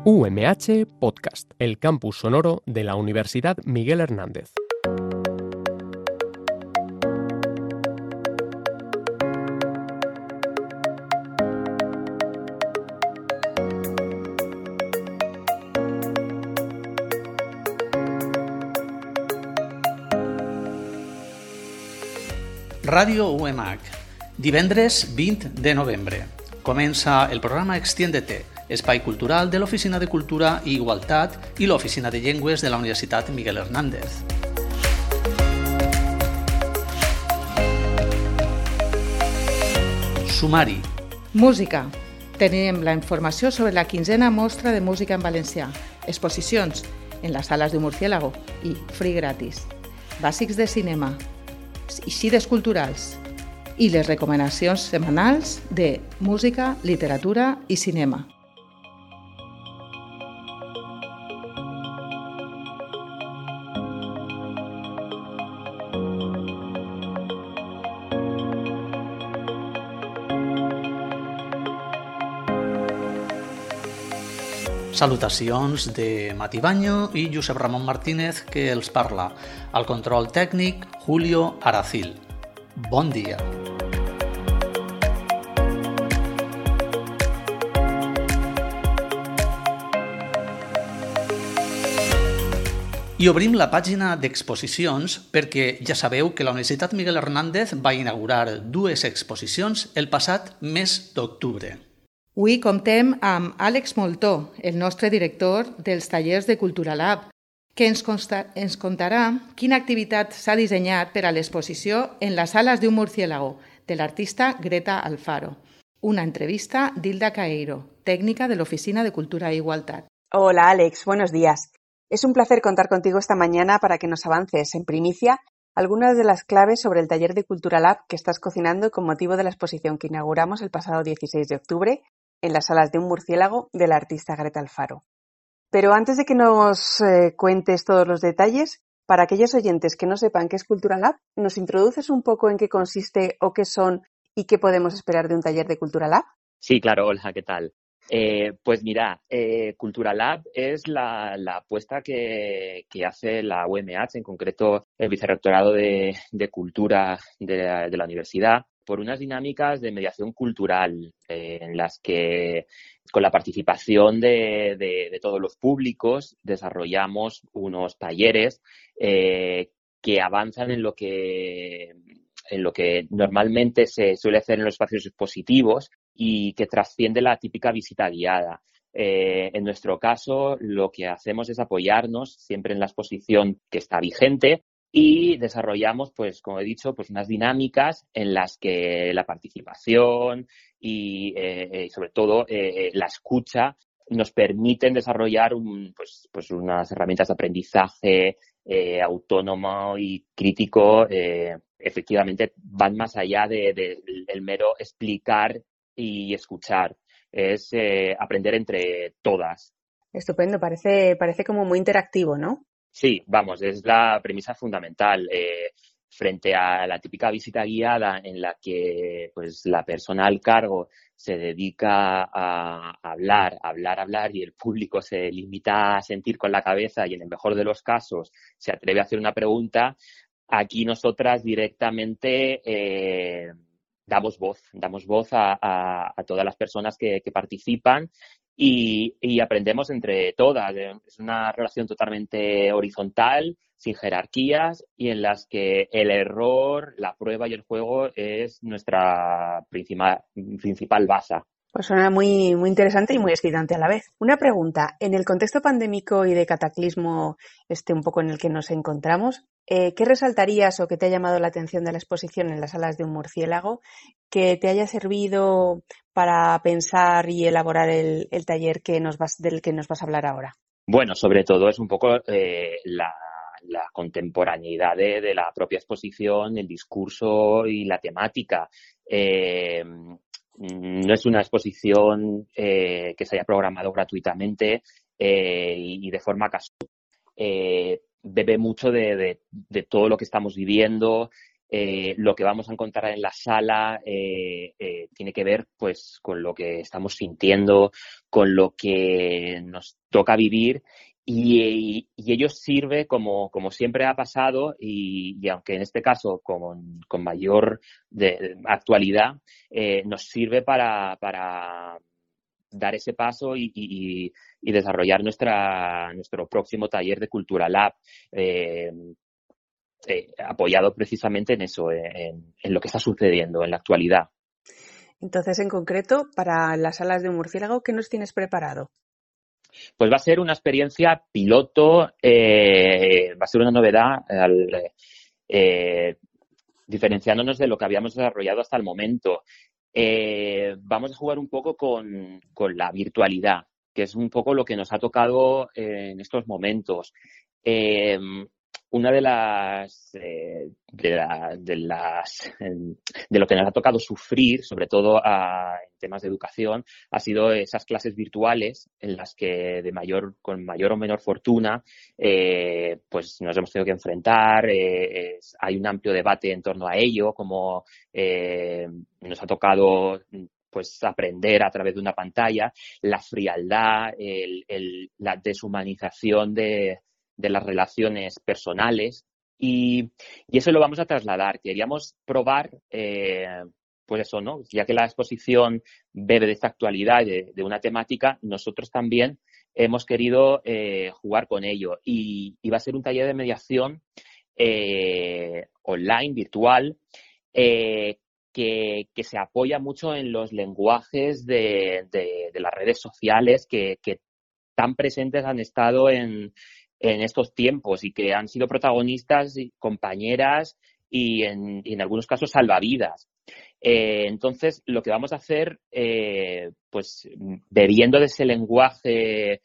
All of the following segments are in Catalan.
UMH Podcast, el campus sonoro de la Universidad Miguel Hernández. Ràdio UMH, divendres 20 de novembre. Comença el programa Extiéndete, espai cultural de l'Oficina de Cultura i Igualtat i l'Oficina de Llengües de la Universitat Miguel Hernández. Sumari. Música. Tenim la informació sobre la 15a mostra de música en valencià, exposicions en les sales de Murciélago i free gratis, bàsics de cinema, xides culturals i les recomanacions setmanals de música, literatura i cinema. Salutacions de Mati Baño i Josep Ramon Martínez, que els parla. Al control tècnic, Julio Aracil. Bon dia. I obrim la pàgina d'exposicions perquè ja sabeu que la Universitat Miguel Hernández va inaugurar dues exposicions el passat mes d'octubre. Avui comptem amb Àlex Moltó, el nostre director dels tallers de Cultura Lab, que ens contarà quina activitat s'ha dissenyat per a l'exposició en les sales d'un murciélago de l'artista Greta Alfaro. Una entrevista d'Hilda Caeiro, técnica de l'Oficina de Cultura e Igualtat. Hola Àlex, buenos días. Es un placer contar contigo esta mañana para que nos avances en primicia algunas de las claves sobre el taller de Cultura Lab que estás cocinando con motivo de la exposición que inauguramos el pasado 16 de octubre en las salas de un murciélago del artista Greta Alfaro. Pero antes de que nos cuentes todos los detalles, para aquellos oyentes que no sepan qué es Cultura Lab, ¿nos introduces un poco en qué consiste o qué son y qué podemos esperar de un taller de Cultura Lab? Sí, claro. Hola, ¿qué tal? Pues mira, Cultura Lab es la apuesta que hace la UMH, en concreto el Vicerrectorado de Cultura de la universidad, por unas dinámicas de mediación cultural en las que, con la participación de todos los públicos, desarrollamos unos talleres que avanzan en lo que normalmente se suele hacer en los espacios expositivos y que trasciende la típica visita guiada. En nuestro caso, lo que hacemos es apoyarnos siempre en la exposición que está vigente y desarrollamos, pues, como he dicho, pues unas dinámicas en las que la participación y sobre todo la escucha nos permiten desarrollar pues unas herramientas de aprendizaje autónomo y crítico. Efectivamente van más allá del mero explicar y escuchar. Es aprender entre todas. Estupendo, parece como muy interactivo, ¿no? Sí, vamos, es la premisa fundamental. Frente a la típica visita guiada en la que pues la persona al cargo se dedica a hablar y el público se limita a sentir con la cabeza y en el mejor de los casos se atreve a hacer una pregunta, aquí nosotras directamente damos voz a todas las personas que participan y aprendemos entre todas. Es una relación totalmente horizontal, sin jerarquías y en las que el error, la prueba y el juego es nuestra principal base. Pues suena muy, muy interesante y muy excitante a la vez. Una pregunta, en el contexto pandémico y de cataclismo un poco en el que nos encontramos, ¿qué resaltarías o qué te ha llamado la atención de la exposición en las salas de un murciélago que te haya servido para pensar y elaborar el taller del que nos vas a hablar ahora? Bueno, sobre todo es un poco la contemporaneidad de la propia exposición, el discurso y la temática. No es una exposición que se haya programado gratuitamente y de forma casual. Bebe mucho de todo lo que estamos viviendo lo que vamos a encontrar en la sala tiene que ver pues con lo que estamos sintiendo, con lo que nos toca vivir y ello sirve como siempre ha pasado y aunque en este caso con mayor actualidad, nos sirve para dar ese paso y desarrollar nuestro próximo taller de Cultura Lab. Apoyado precisamente en eso, en lo que está sucediendo en la actualidad. Entonces, en concreto, para las salas de un murciélago, ¿qué nos tienes preparado? Pues va a ser una experiencia piloto, va a ser una novedad, diferenciándonos de lo que habíamos desarrollado hasta el momento. Vamos a jugar un poco con la virtualidad, que es un poco lo que nos ha tocado en estos momentos. Una de lo que nos ha tocado sufrir, sobre todo en temas de educación, ha sido esas clases virtuales en las que con mayor o menor fortuna pues nos hemos tenido que enfrentar. Hay un amplio debate en torno a ello, como nos ha tocado pues aprender a través de una pantalla, la frialdad, la deshumanización de las relaciones personales y eso lo vamos a trasladar. Queríamos probar, pues eso, ¿no? Ya que la exposición bebe de esta actualidad y de una temática, nosotros también hemos querido jugar con ello y va a ser un taller de mediación online, virtual, que se apoya mucho en los lenguajes de las redes sociales que tan presentes han estado en estos tiempos y que han sido protagonistas y compañeras y en algunos casos salvavidas. Entonces, lo que vamos a hacer, pues bebiendo de ese lenguaje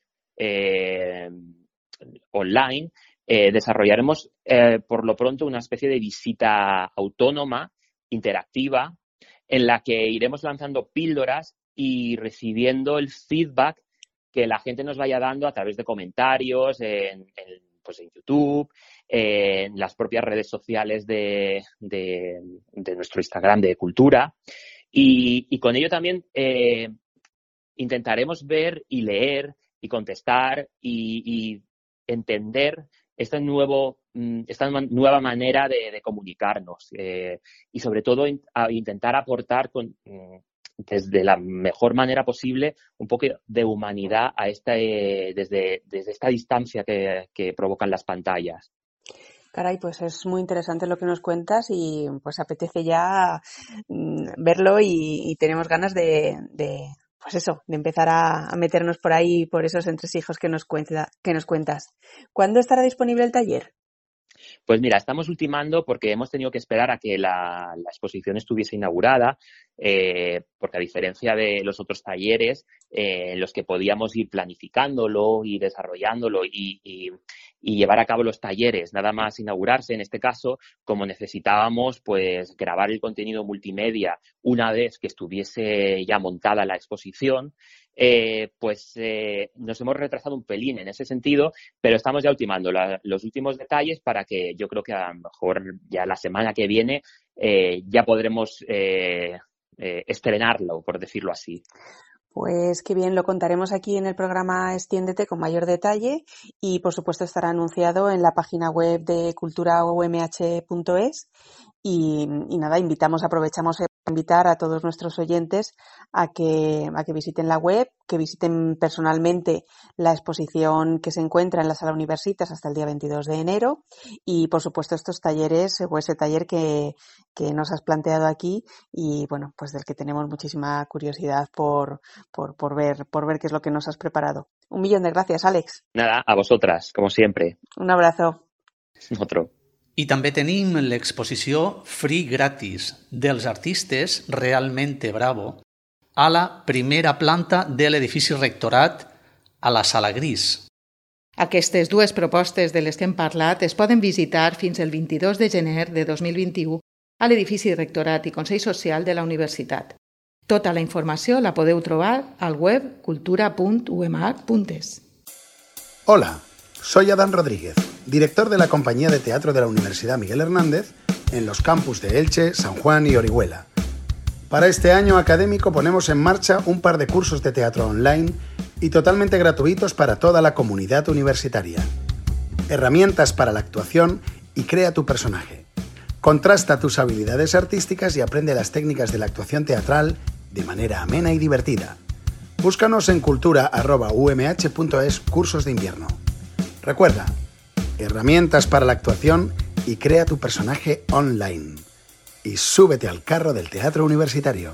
online, desarrollaremos por lo pronto una especie de visita autónoma, interactiva, en la que iremos lanzando píldoras y recibiendo el feedback que la gente nos vaya dando a través de comentarios en YouTube, en las propias redes sociales de nuestro Instagram de Cultura. Y con ello también intentaremos ver y leer y contestar y entender esta nueva manera de comunicarnos y sobre todo a intentar aportar desde la mejor manera posible un poco de humanidad a desde esta distancia que provocan las pantallas. Caray, pues es muy interesante lo que nos cuentas y pues apetece ya verlo y tenemos ganas de empezar a meternos por ahí, por esos entresijos que nos cuentas. ¿Cuándo estará disponible el taller? Pues mira, estamos ultimando porque hemos tenido que esperar a que la exposición estuviese inaugurada, porque a diferencia de los otros talleres en los que podíamos ir planificándolo y desarrollándolo y llevar a cabo los talleres, nada más inaugurarse, en este caso, como necesitábamos pues grabar el contenido multimedia una vez que estuviese ya montada la exposición, nos hemos retrasado un pelín en ese sentido, pero estamos ya ultimando los últimos detalles para que yo creo que a lo mejor ya la semana que viene ya podremos estrenarlo, por decirlo así. Pues qué bien, lo contaremos aquí en el programa Extiéndete con mayor detalle y por supuesto estará anunciado en la página web de culturaumh.es y nada, aprovechamos a invitar a todos nuestros oyentes a que visiten la web, que visiten personalmente la exposición que se encuentra en la Sala Universitas hasta el día 22 de enero y por supuesto estos talleres o ese taller que nos has planteado aquí y bueno, pues del que tenemos muchísima curiosidad por ver qué es lo que nos has preparado. 1.000.000 de gracias, Àlex. Nada, a vosotras, como siempre. Un abrazo. Otro. I també tenim l'exposició Free Gratis dels artistes Realmente Bravo a la primera planta de l'edifici Rectorat a la Sala Gris. Aquestes dues propostes de les que hem parlat es poden visitar fins el 22 de gener de 2021 a l'edifici Rectorat i Consell Social de la Universitat. Tota la informació la podeu trobar al web cultura.umh.es. Hola, soy Adán Rodríguez, director de la Compañía de Teatro de la Universidad Miguel Hernández en los campus de Elche, San Juan y Orihuela. Para este año académico ponemos en marcha un par de cursos de teatro online y totalmente gratuitos para toda la comunidad universitaria. Herramientas para la actuación y crea tu personaje. Contrasta tus habilidades artísticas y aprende las técnicas de la actuación teatral de manera amena y divertida. Búscanos en cultura@umh.es cursos de invierno. Recuerda, herramientas para la actuación y crea tu personaje online. Y súbete al carro del teatro universitario.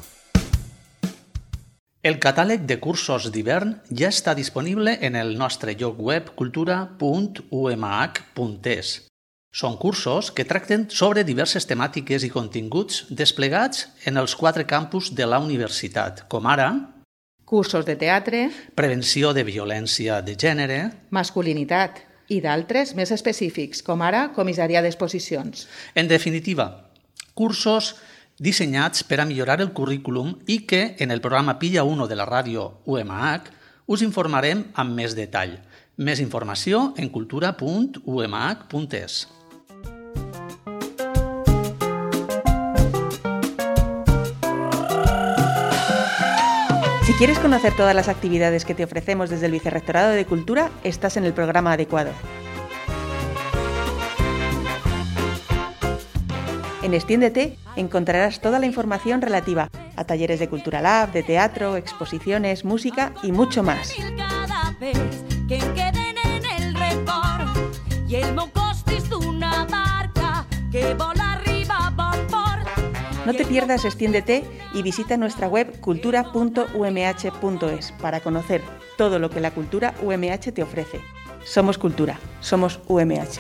El catàleg de cursos d'hivern ja està disponible en el nostre lloc web cultura.umh.es. Són cursos que tracten sobre diverses temàtiques i continguts desplegats en els 4 campus de la universitat, com ara cursos de teatre, prevenció de violència de gènere, masculinitat i d'altres més específics, com ara comissaria d'exposicions. En definitiva, cursos dissenyats per a millorar el currículum i que en el programa Pilla 1 de la ràdio UMH us informarem amb més detall. Més informació en cultura.umh.es. Si quieres conocer todas las actividades que te ofrecemos desde el Vicerrectorado de Cultura, estás en el programa adecuado. En Extiéndete encontrarás toda la información relativa a talleres de Cultura Lab, de teatro, exposiciones, música y mucho más. No te pierdas Extiéndete y visita nuestra web cultura.umh.es para conocer todo lo que la cultura UMH te ofrece. Somos cultura, somos UMH.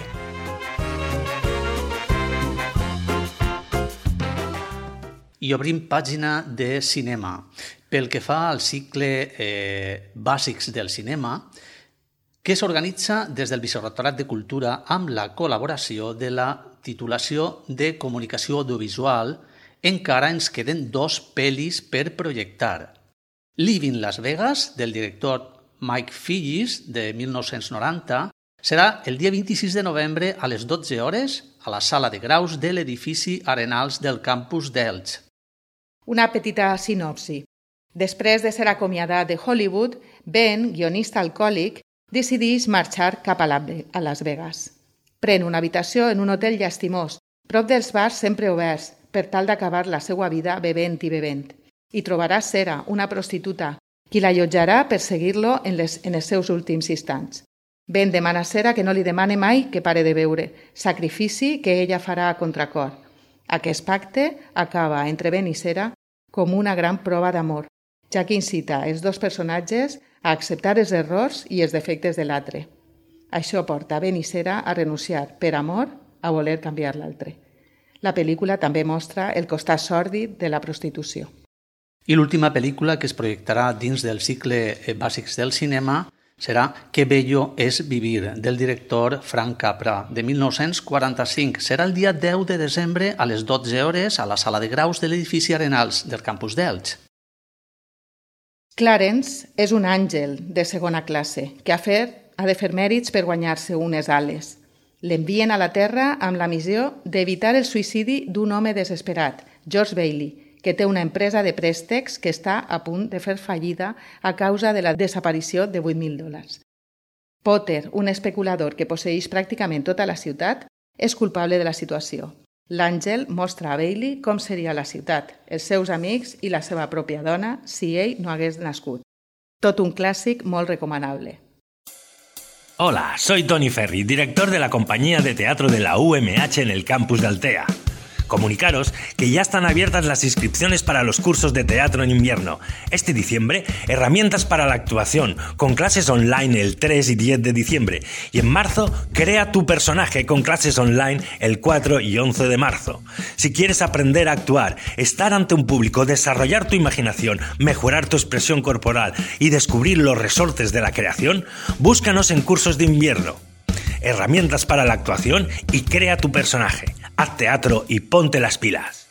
I obrim pàgina de cinema. Pel que fa al cicle Bàsics del cinema, que s'organitza des del Vicerrectorat de Cultura amb la col·laboració de la titulació de Comunicació Audiovisual, encara ens queden 2 pel·lis per projectar. Living Las Vegas, del director Mike Phillips, de 1990, serà el dia 26 de novembre a les 12 hores a la sala de graus de l'edifici Arenals del campus d'Elx. Una petita sinopsi. Després de ser acomiadat de Hollywood, Ben, guionista alcohòlic, decideix marxar cap a Las Vegas. Pren una habitació en un hotel llastimós, prop dels bars sempre oberts, per tal d'acabar la seva vida bevent i bevent. I trobarà Sera, una prostituta, qui l'allotjarà per seguir-lo en els seus últims instants. Ben demana a Sera que no li demane mai que pare de beure, sacrifici que ella farà a contracor. Aquest pacte acaba entre Ben i Sera com una gran prova d'amor, ja que incita els 2 personatges a acceptar els errors i els defectes de l'altre. Això porta Ben i Sera a renunciar, per amor, a voler canviar l'altre. La pel·lícula també mostra el costat sòrdid de la prostitució. I l'última pel·lícula que es projectarà dins del cicle Bàsics del cinema serà Que bello és vivir, del director Frank Capra, de 1945. Serà el dia 10 de desembre a les 12 hores a la sala de graus de l'edifici Arenals del campus d'Elx. Clarence és un àngel de segona classe que ha de fer mèrits per guanyar-se unes ales. L'envien a la Terra amb la missió d'evitar el suïcidi d'un home desesperat, George Bailey, que té una empresa de préstecs que està a punt de fer fallida a causa de la desaparició de $8.000. Potter, un especulador que posseeix pràcticament tota la ciutat, és culpable de la situació. L'àngel mostra a Bailey com seria la ciutat, els seus amics i la seva pròpia dona si ell no hagués nascut. Tot un clàssic molt recomanable. Hola, soy Tony Ferri, director de la compañía de teatro de la UMH en el campus de Altea. Comunicaros que ya están abiertas las inscripciones para los cursos de teatro en invierno. Este diciembre, herramientas para la actuación, con clases online el 3 y 10 de diciembre. Y en marzo, crea tu personaje con clases online el 4 y 11 de marzo. Si quieres aprender a actuar, estar ante un público, desarrollar tu imaginación, mejorar tu expresión corporal y descubrir los resortes de la creación, búscanos en cursos de invierno. Herramientas para la actuación y crea tu personaje. Haz teatro y ponte las pilas.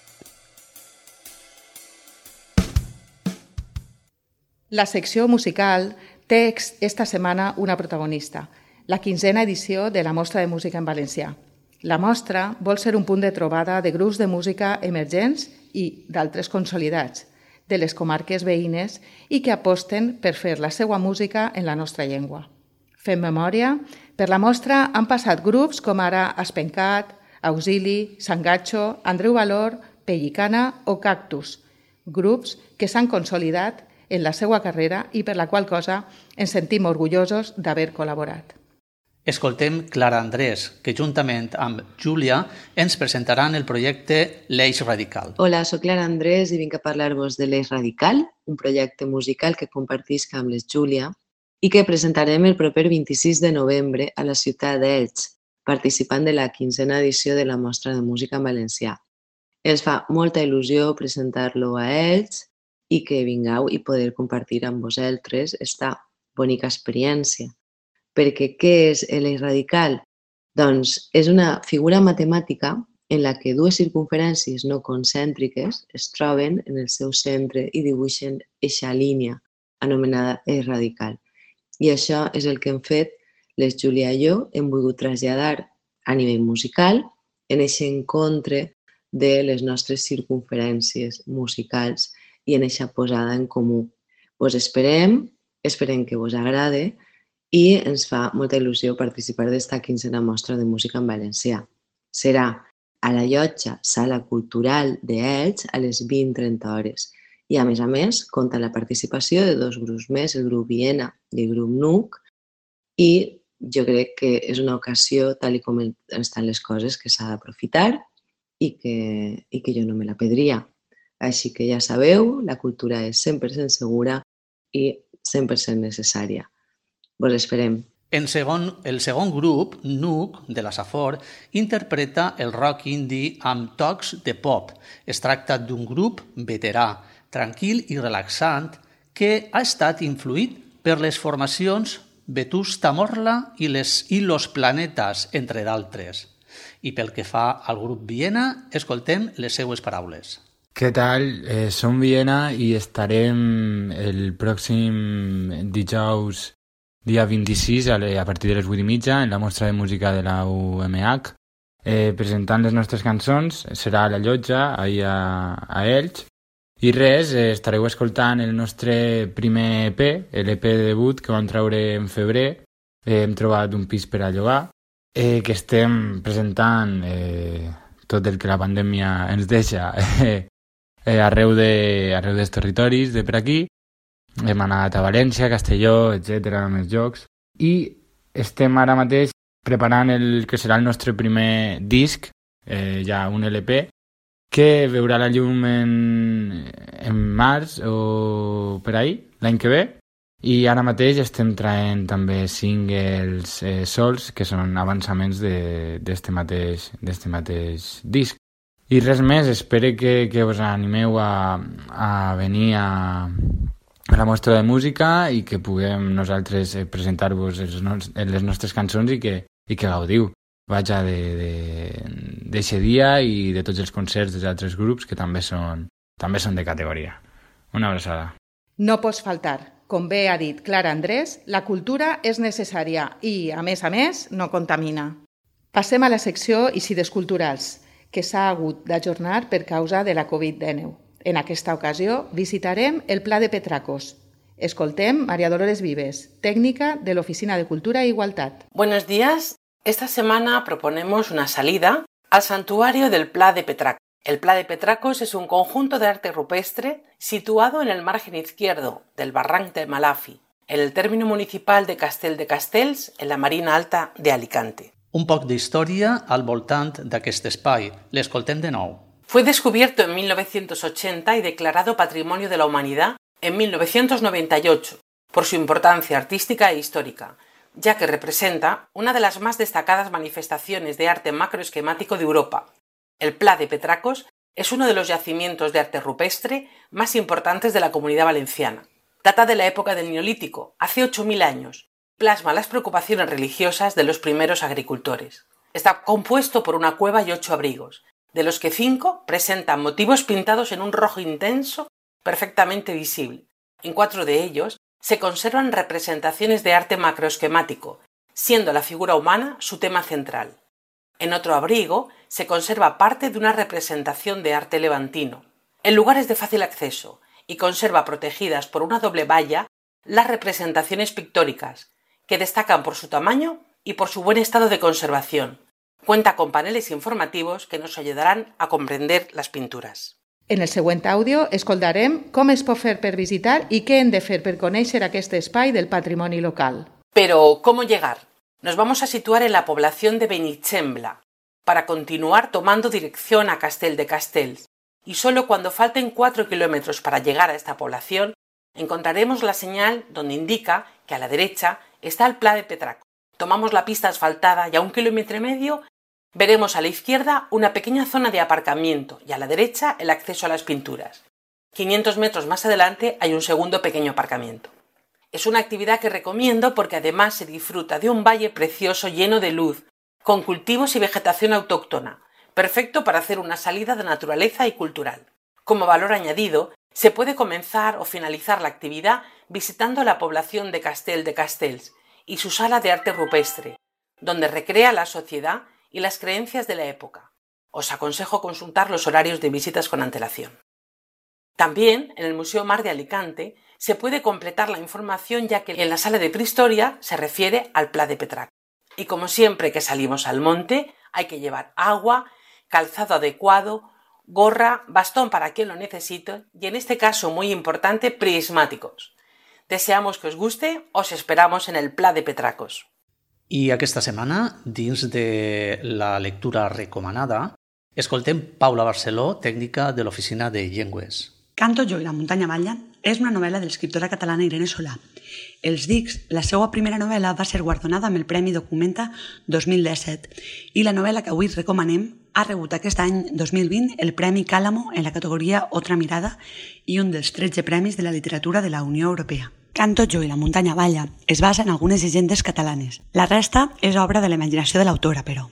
La secció musical té esta setmana una protagonista, la 15a edició de la Mostra de Música en Valencià. La mostra vol ser un punt de trobada de grups de música emergents i d'altres consolidats de les comarques veïnes i que aposten per fer la seva música en la nostra llengua. Fem memòria, per la mostra han passat grups com ara Espencat, Auxili, Sangatxo, Andreu Valor, Pellicana o Cactus, grups que s'han consolidat en la seva carrera i per la qual cosa ens sentim orgullosos d'haver col·laborat. Escoltem Clara Andrés, que juntament amb Júlia ens presentaran el projecte L'Eix Radical. Hola, soc Clara Andrés i vinc a parlar-vos de L'Eix Radical, un projecte musical que compartisc amb les Júlia i que presentarem el proper 26 de novembre a la ciutat d'Elx, participant de la 15a edició de la Mostra de Música en Valencià. Ens fa molta il·lusió presentar-lo a Elx i que vingueu i poder compartir amb vosaltres esta bonica experiència. Perquè què és l'eix radical? Doncs és una figura matemàtica en la que dues circumferències no concèntriques es troben en el seu centre i dibuixen eixa línia anomenada eix radical. I això és el que hem fet les Júlia i jo, hem volgut traslladar a nivell musical en aquest encontre de les nostres circumferències musicals i en aquesta posada en comú. Vos esperem que vos agrade i ens fa molta il·lusió participar d'esta 15a mostra de música en valencià. Serà a la llotja Sala Cultural d'Elx a les 20:30 hores. I a més, compta la participació de dos grups més, el grup Viena i el grup Nuc, i jo crec que és una ocasió, tal com estan les coses, que s'ha d'aprofitar i que jo no me la perdria. Així que ja sabeu, la cultura és 100% segura i 100% necessària. Vos esperem. El segon grup, Nuc, de la Safor, interpreta el rock indie amb tocs de pop. Es tracta d'un grup veterà, tranquil i relaxant, que ha estat influït per les formacions Vetusta Morla i Los Planetas, entre d'altres. I pel que fa al grup Viena, escoltem les seues paraules. Què tal? Som Viena i estarem el pròxim dijous dia 26 a partir de les 8:30 en la mostra de música de la UMH presentant les nostres cançons. Serà a la llotja, ahir a Elx. I res, estareu escoltant el nostre primer EP, l'EP de debut que vam treure en febrer. Hem trobat un pis per a llogar, que estem presentant tot el que la pandèmia ens deixa arreu dels territoris de per aquí. Hem anat a València, Castelló, etc., més jocs. I estem ara mateix preparant el que serà el nostre primer disc, ja un LP, que veurà la llum en març o per ahir, l'any que ve. I ara mateix estem traient també singles sols, que són avançaments d'este mateix disc. I res més, espero que us animeu a venir a la mostra de música i que puguem nosaltres presentar-vos les nostres cançons i que gaudiu. Vaja, d'eixe dia i de tots els concerts dels altres grups que també són de categoria. Una abraçada. No pots faltar. Com bé ha dit Clara Andrés, la cultura és necessària i, a més, no contamina. Passem a la secció Incides Culturals, que s'ha hagut d'ajornar per causa de la Covid-19. En aquesta ocasió visitarem el Pla de Petracos. Escoltem María Dolores Vives, técnica de la Oficina de Cultura e Igualdad. Buenos días. Esta semana proponemos una salida al santuario del Pla de Petracos. El Pla de Petracos es un conjunto de arte rupestre situado en el margen izquierdo del barranc de Malafi, en el término municipal de Castell de Castells, en la Marina Alta de Alicante. Un poc d'història al voltant d'aquest espai. L'escoltem de nou. Fue descubierto en 1980 y declarado Patrimonio de la Humanidad en 1998 por su importancia artística e histórica, ya que representa una de las más destacadas manifestaciones de arte macroesquemático de Europa. El Pla de Petracos es uno de los yacimientos de arte rupestre más importantes de la Comunidad Valenciana. Data de la época del Neolítico, hace 8.000 años. Plasma las preocupaciones religiosas de los primeros agricultores. Está compuesto por una cueva y 8 abrigos, de los que 5 presentan motivos pintados en un rojo intenso perfectamente visible. En 4 de ellos se conservan representaciones de arte macroesquemático, siendo la figura humana su tema central. En otro abrigo se conserva parte de una representación de arte levantino. El lugar es de fácil acceso y conserva protegidas por una doble valla las representaciones pictóricas, que destacan por su tamaño y por su buen estado de conservación. Cuenta con paneles informativos que nos ayudarán a comprender las pinturas. En el següent àudio escoltarem com es pot fer per visitar i què hem de fer per conèixer aquest espai del patrimoni local. Pero, ¿cómo llegar? Nos vamos a situar en la población de Benigembla, para continuar tomando dirección a Castel de Castells, y solo cuando falten 4 kilómetros para llegar a esta población, encontraremos la señal donde indica que a la derecha está el Pla de Petraco. Tomamos la pista asfaltada y a 1,5 kilómetros veremos a la izquierda una pequeña zona de aparcamiento y a la derecha el acceso a las pinturas. 500 metros más adelante hay un segundo pequeño aparcamiento. Es una actividad que recomiendo porque además se disfruta de un valle precioso lleno de luz, con cultivos y vegetación autóctona, perfecto para hacer una salida de naturaleza y cultural. Como valor añadido, se puede comenzar o finalizar la actividad visitando la población de Castel de Castells y su sala de arte rupestre, donde recrea la sociedad y las creencias de la época. Os aconsejo consultar los horarios de visitas con antelación. También en el Museo Mar de Alicante se puede completar la información, ya que en la sala de prehistoria se refiere al Pla de Petraco. Y como siempre que salimos al monte, hay que llevar agua, calzado adecuado, gorra, bastón para quien lo necesite y, en este caso muy importante, prismáticos. Deseamos que os guste, os esperamos en el Pla de Petracos. I aquesta setmana, dins de la lectura recomanada, escoltem Paula Barceló, tècnica de l'Oficina de Llengües. Canto jo i la muntanya ballen és una novel·la de l'escriptora catalana Irene Solà. Els Dics, la seva primera novel·la, va ser guardonada amb el Premi Documenta 2017 i la novel·la que avui recomanem ha rebut aquest any 2020 el Premi Càlamo en la categoria Otra Mirada i un dels 13 premis de la literatura de la Unió Europea. Canto jo i la muntanya balla es basa en algunes llegendes catalanes. La resta és obra de la imaginació de l'autora, però.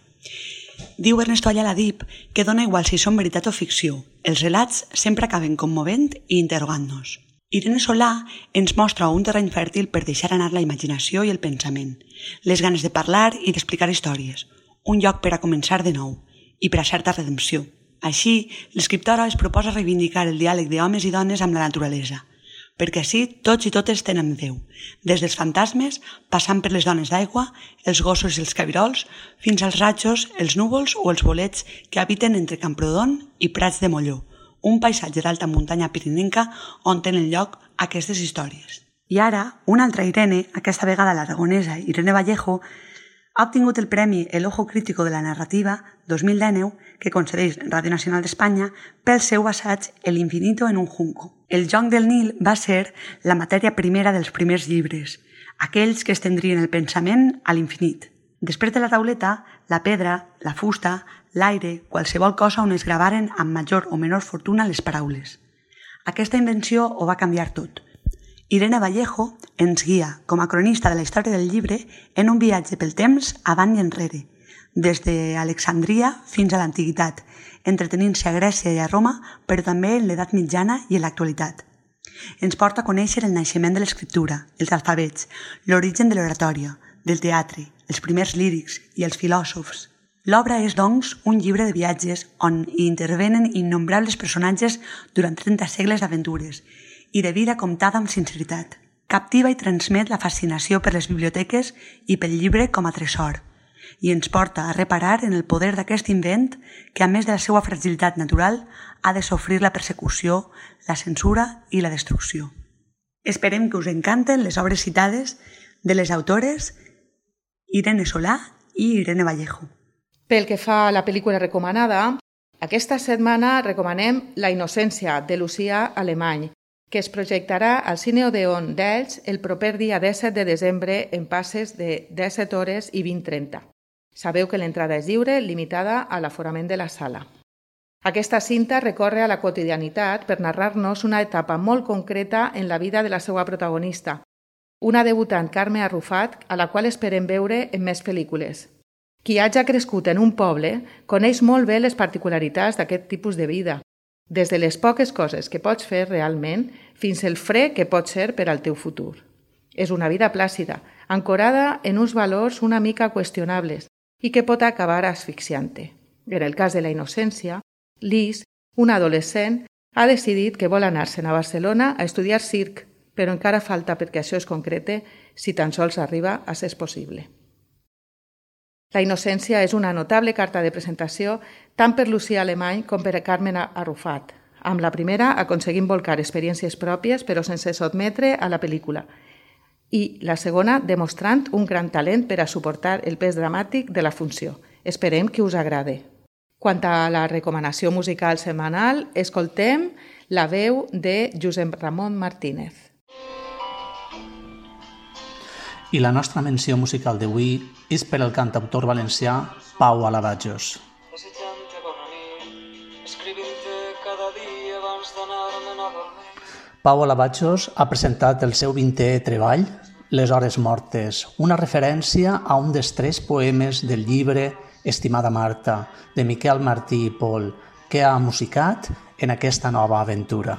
Diu Ernesto Ayala Dip que dona igual si són veritat o ficció. Els relats sempre acaben commovent i interrogant-nos. Irene Solà ens mostra un terreny fèrtil per deixar anar la imaginació i el pensament, les ganes de parlar i d'explicar històries, un lloc per a començar de nou i per a certa redempció. Així, l'escriptora es proposa reivindicar el diàleg d'homes i dones amb la naturalesa, perquè així tots i totes tenen Déu, des dels fantasmes, passant per les dones d'aigua, els gossos i els cabirols, fins als ratxos, els núvols o els bolets que habiten entre Camprodon i Prats de Molló, un paisatge d'alta muntanya pirinenca on tenen lloc aquestes històries. I ara, una altra Irene, aquesta vegada l'aragonesa Irene Vallejo, ha obtingut el Premi El Ojo Crítico de la Narrativa 2019 que concedeix Ràdio Nacional d'Espanya pel seu assaig El infinito en un junco. El joc del Nil va ser la matèria primera dels primers llibres, aquells que estendrien el pensament a l'infinit. Després de la tauleta, la pedra, la fusta, l'aire, qualsevol cosa on es gravaren amb major o menor fortuna les paraules. Aquesta invenció ho va canviar tot. Irene Vallejo ens guia, com a cronista de la història del llibre, en un viatge pel temps avant i enrere, des d'Alexandria fins a l'antiguitat, entretenint-se a Grècia i a Roma, però també en l'edat mitjana i en l'actualitat. Ens porta a conèixer el naixement de l'escriptura, els alfabets, l'origen de l'oratòria, del teatre, els primers lírics i els filòsofs. L'obra és, doncs, un llibre de viatges on hi intervenen innombrables personatges durant 30 segles d'aventures i de vida comptada amb sinceritat. Captiva i transmet la fascinació per les biblioteques i pel llibre com a tresor, i ens porta a reparar en el poder d'aquest invent que, a més de la seva fragilitat natural, ha de sofrir la persecució, la censura i la destrucció. Esperem que us encanten les obres citades de les autores Irene Solà i Irene Vallejo. Pel que fa a la pel·lícula recomanada, aquesta setmana recomanem La innocència, de Lucía Alemany, que es projectarà al Cine Odeon d'Elx el proper dia 17 de desembre en passes de 17 hores i 20:30. Sabeu que l'entrada és lliure, limitada a l'aforament de la sala. Aquesta cinta recorre a la quotidianitat per narrar-nos una etapa molt concreta en la vida de la seva protagonista, una debutant Carme Arrufat, a la qual esperem veure en més pel·lícules. Qui hagi crescut en un poble coneix molt bé les particularitats d'aquest tipus de vida, des de les poques coses que pots fer realment fins al fre que pot ser per al teu futur. És una vida plàcida, ancorada en uns valors una mica qüestionables i que pot acabar asfixiant-te. En el cas de la innocència, Liz, una adolescent, ha decidit que vol anar-se'n a Barcelona a estudiar circ, però encara falta perquè això es concrete si tan sols arriba a ser possible. La innocència és una notable carta de presentació tant per Lucía Alemany com per Carmen Arrufat. Amb la primera aconseguim volcar experiències pròpies però sense sotmetre a la pel·lícula i la segona demostrant un gran talent per a suportar el pes dramàtic de la funció. Esperem que us agrade. Quant a la recomanació musical setmanal, escoltem la veu de Josep Ramon Martínez. I la nostra menció musical d'avui és per al cantautor valencià Pau Alabajos. Pau Alabajos ha presentat el seu 20è treball, Les hores mortes, una referència a un dels 3 poemes del llibre Estimada Marta, de Miquel Martí i Pol, que ha musicat en aquesta nova aventura.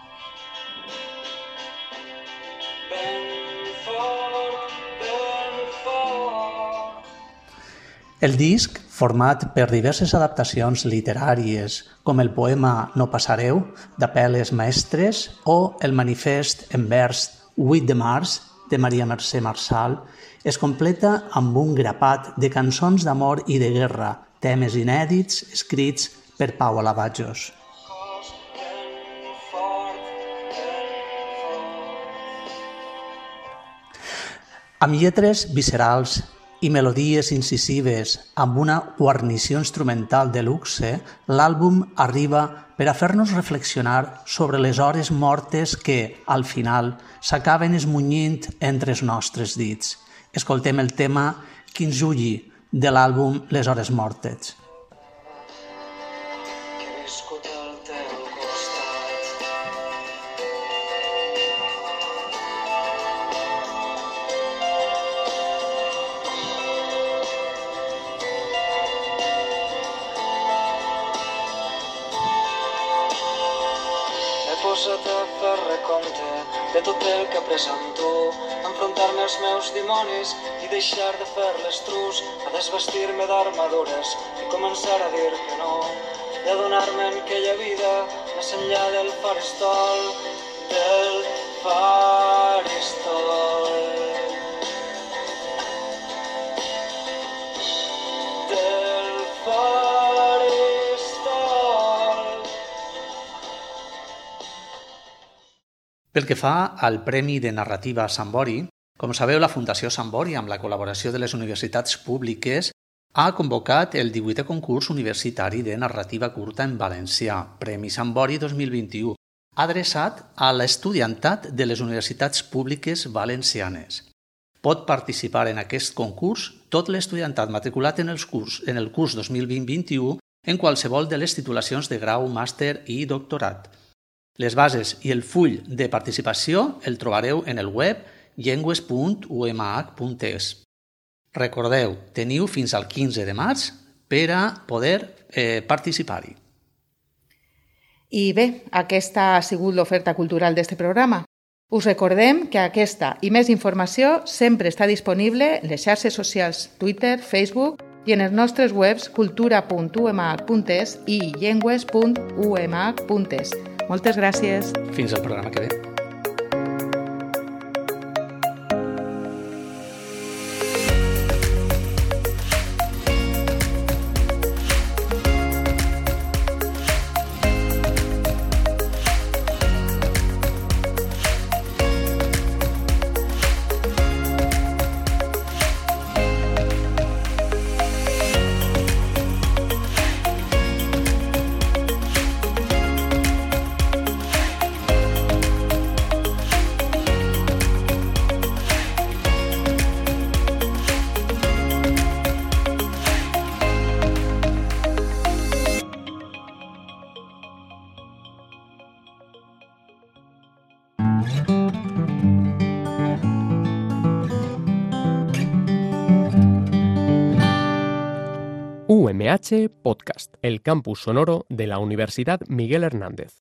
El disc, format per diverses adaptacions literàries, com el poema No passareu, d'Apel·les Mestres, o el manifest en vers 8 de març, de Maria Mercè Marçal, es completa amb un grapat de cançons d'amor i de guerra, temes inèdits escrits per Pau Alabajos. Amb lletres viscerals i melodies incisives amb una guarnició instrumental de luxe, l'àlbum arriba per a fer-nos reflexionar sobre les hores mortes que, al final, s'acaben esmunyint entre els nostres dits. Escoltem el tema Quinzulli de l'àlbum Les hores mortes. Posat a fer recompte de tot el que he après amb tu, enfrontar-me als meus dimonis i deixar de fer l'estrus, a desvestir-me d'armadures i començar a dir que no, i adonar-me en aquella vida més enllà del faristol, del faristol. Del faristol. Pel que fa al Premi de Narrativa Sambori, com sabeu, la Fundació Sambori, amb la col·laboració de les universitats públiques, ha convocat el 18è concurs universitari de narrativa curta en valencià, Premi Sambori 2021, adreçat a l'estudiantat de les universitats públiques valencianes. Pot participar en aquest concurs tot l'estudiantat matriculat en el curs 2020-21 en qualsevol de les titulacions de grau, màster i doctorat. Les bases i el full de participació el trobareu en el web llengües.umh.es. Recordeu, teniu fins al 15 de març per a poder participar-hi. I bé, aquesta ha sigut l'oferta cultural d'este programa. Us recordem que aquesta i més informació sempre està disponible en les xarxes socials Twitter, Facebook i en els nostres webs cultura.umh.es i llengües.umh.es. Moltes gràcies. Fins al programa que ve. UMH Podcast, el campus sonoro de la Universidad Miguel Hernández.